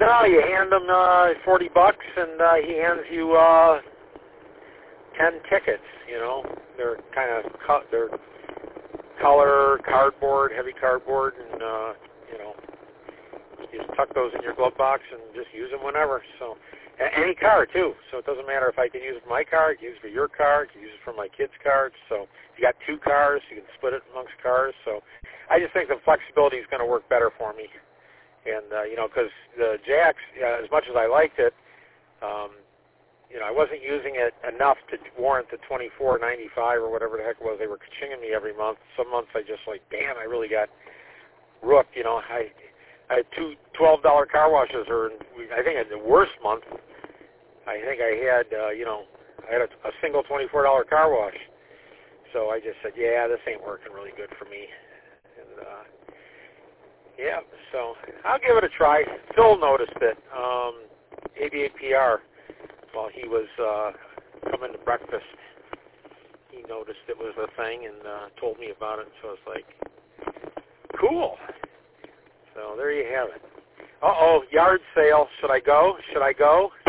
No, you hand him $40, and he hands you 10 tickets. You know, they're kind of they're color cardboard, heavy cardboard, and you know, you just tuck those in your glove box and just use them whenever. So any card too. So it doesn't matter if I can use it for my card, use it for your card, use it for my kids' cards. So if you got 2 cars, you can split it amongst cars. So I just think the flexibility is going to work better for me. And you know, because the Jacks, as much as I liked it, you know, I wasn't using it enough to warrant the $24.95 or whatever the heck it was they were chinging me every month. Some months I just like, damn, I really got rooked. You know, I had 2 $12 car washes, or I think in the worst month, I think I had, you know, I had a single $24 car wash. So I just said, yeah, this ain't working really good for me. And yeah, so I'll give it a try. Phil noticed it. ABAPR. While he was coming to breakfast, he noticed it was a thing and told me about it. So I was like, cool. So there you have it. Uh-oh, yard sale. Should I go? Should I go?